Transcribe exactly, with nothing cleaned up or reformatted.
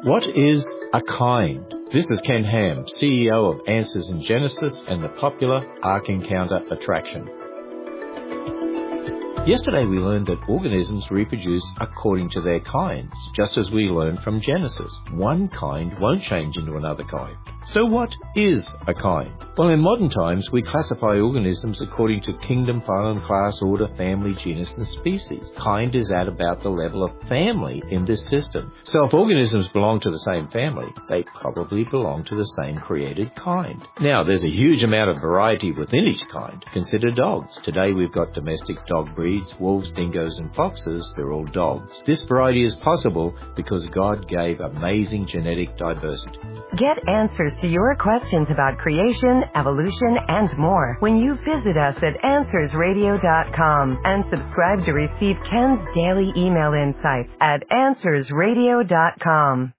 What is a kind? This is Ken Ham, C E O of Answers in Genesis and the popular Ark Encounter attraction. Yesterday we learned that organisms reproduce according to their kinds, just as we learned from Genesis. One kind won't change into another kind. So what is a kind? Well, in modern times, we classify organisms according to kingdom, phylum, class, order, family, genus, and species. Kind is at about the level of family in this system. So if organisms belong to the same family, they probably belong to the same created kind. Now, there's a huge amount of variety within each kind. Consider dogs. Today we've got domestic dog breeds, wolves, dingoes, and foxes. They're all dogs. This variety is possible because God gave amazing genetic diversity. Get answers to your questions about creation, evolution, and more when you visit us at answers radio dot com and subscribe to receive Ken's daily email insights at answers radio dot com.